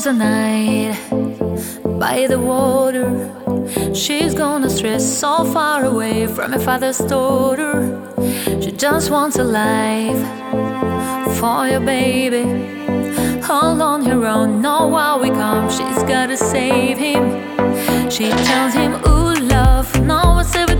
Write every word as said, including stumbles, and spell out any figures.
a night by the water. She's gonna stress so far away from her father's daughter. She just wants a life for your baby, all on her own. Know how we come, she's gotta save him. She tells him, ooh, love, no one's ever